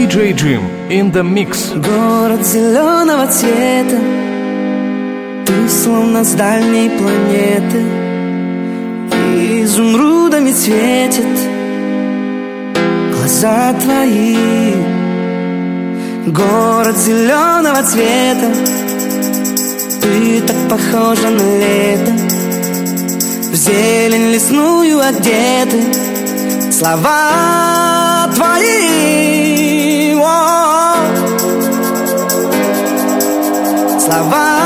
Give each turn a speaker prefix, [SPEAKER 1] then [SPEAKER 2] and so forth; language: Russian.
[SPEAKER 1] DJ Jim in the mix.
[SPEAKER 2] Город зеленого цвета, ты словно с дальней планеты, изумрудами светят глаза твои. Город зеленого цвета, ты так похожа на лето, в зелень лесную одеты слова твои. Слова